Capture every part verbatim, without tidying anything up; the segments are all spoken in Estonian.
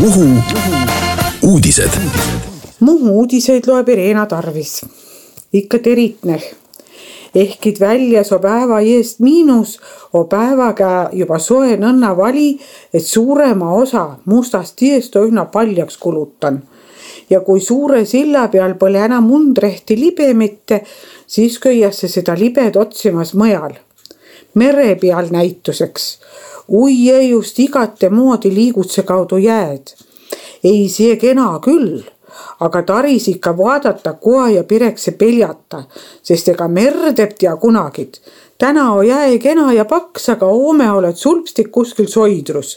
Muhu uudised. Muhu uudiseid loeb Irena Tarvis. Ikka teritneh. Ehkid väljas o päeva eest miinus, o päevaga juba soe nõnna vali, et suurema osa mustast tiest o ühna paljaks kulutan. Ja kui suure silla peal pole enam undrehti libe mitte, siis köiasse seda libed otsimas mõjal. Mere peal näituseks. Ui ei just igate moodi liigutse kaudu jääd. Ei see kena küll, aga taris ikka vaadata koa ja pirekse peljata, sest ega merdept ja kunagid. Täna o jäe kena ja paks, aga hoome oled sulpstik kuskil soidrus.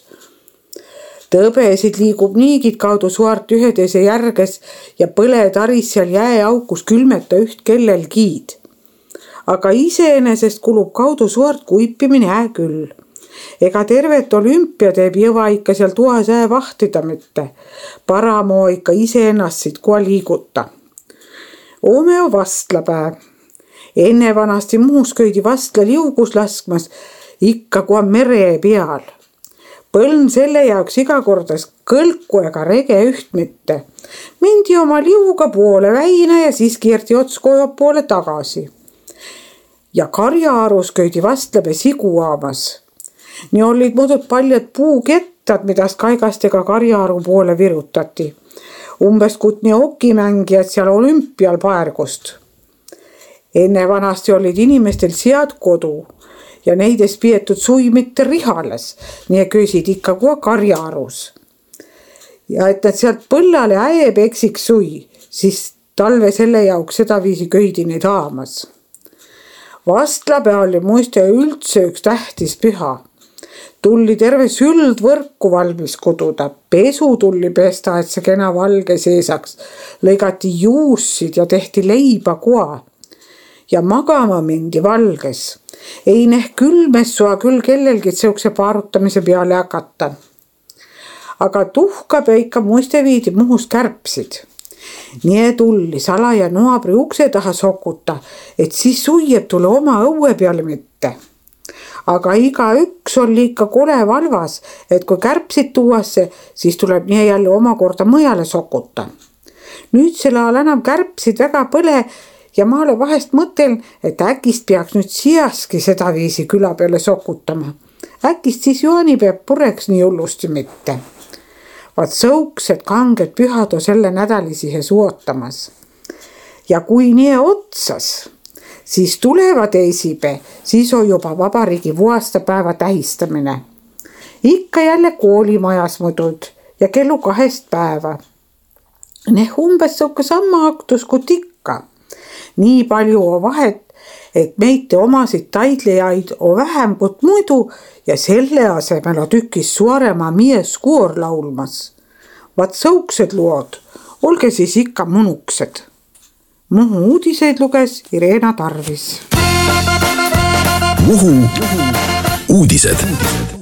Tõbesid liigub niigid kaudu suart üheteise järges ja põle taris seal jääaukus külmeta üht kellel giid. Aga iseenesest kulub kaudu suart kuipimine ää küll. Ega tervet olümpia teeb jõva ikka seal tuas ää vahtida mitte. Paramoo ikka iseennast siit koa liiguta. Oome o vastlapäev. Enne vanasti muus köidi vastla liugus laskmas, ikka koa mere peal. Põln selle jaoks iga kordas kõlku ega rege üht mitte. Mindi oma liuga poole väina ja siis kierti otskoja poole tagasi. Ja karjaarus köidi vastlabe sigu aamas. Nii olid muudud paljad puukettad, midas kaigastega karjaaru poole virutati. Umbes kutni okimängijad seal olümpial paergust. Enne vanasti olid inimestel sead kodu ja neides pietud sui mitte rihales, nii köisid ikka koa karjaarus. Ja et nad sealt põllale äe peksiks sui, siis talve selle jaoks seda viisi köidi neid aamas. Vastlapäev oli muiste üldse üks tähtis püha. Tulli terve süld võrku valmis kududa, pesu tulli pesta, et see kena valge seesaks, lõigati juussid ja tehti leiba koa. Ja magama mindi valges. Ei neh külmessua küll kellelgi seukse paarutamise peale hakata. Aga tuhka peika muiste viidi muhus kärpsid. Nii tulli salaja naabri ukse taha sokuta, et siis suieb tule oma õue peale mitte. Aga iga üks oli ikka kole valvas, et kui kärpsid tuuasse, siis tuleb nii jälle omakorda mõjale sokuta. Nüüd selle all enam kärpsid väga põle ja ma olen vahest mõtel, et äkist peaks nüüd siiaski seda viisi küla peale sokutama. Äkist siis joanipäev pureks nii hullusti mitte. Vaat sõuksed kanged pühad on selle nädali sihe suotamas. Ja kui nii otsas, siis tuleva teisipäev, siis on juba vabariigi vuastapäeva tähistamine. Ikka jälle koolimajas mõdud ja kellu kahest päeva. Neh umbes sõuka samma aktus kui ikka. Nii palju on vahet, et meite omasid taidlejaid on vähem kui muidu ja selle asemel on tükis suurema mies koor laulmas. Vaat sõuksed lood, olge siis ikka mõnuksed. Muhu uudiseid luges Irena Tarvis. Muhu uudised.